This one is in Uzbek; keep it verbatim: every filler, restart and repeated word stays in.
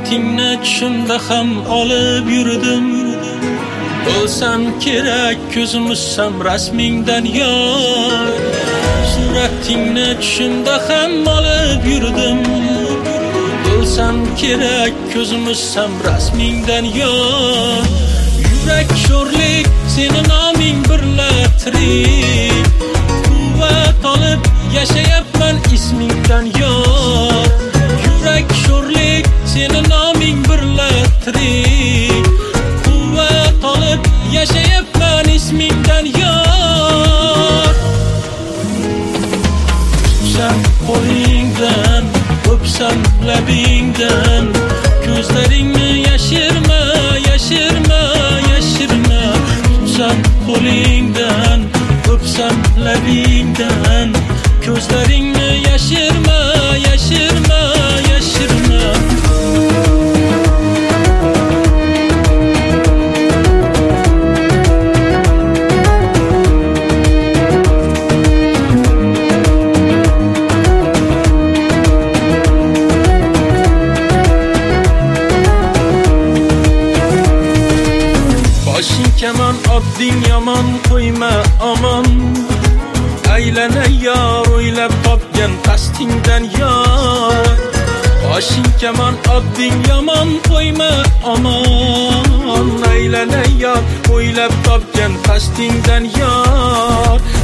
Suratingni tushimda ham olib yurdim. Bo'lsam kerak ko'zim ussam rasmingdan yor. Suratingni tushimda ham olib yurdim. Bo'lsam kerak ko'zim ussam rasmingdan yor. Yurak sho'rlik seni noming birla tirik. Quvvat olib yashayapman ismingdan yor. Yurak sho'rlik seni noming birla tirik. Quvvat olib yashayapman ismingdan yor. Tutsam qo'lingdan, o'psam labingdan, ko'zlaringni yashirma, yashirma, yashirma. Tutsam qo'lingdan, o'psam labingdan, ko'zlaringni yashirma, yashirma, yashirma. Boshing kamon, obding yomon, qo'yma omon. Aylanay yor, o'ylab topgan qasdingdan yor. Boshing kamon, obding yomon, qo'yma omon. Aylanay yor, o'ylab topgan qasdingdan yor.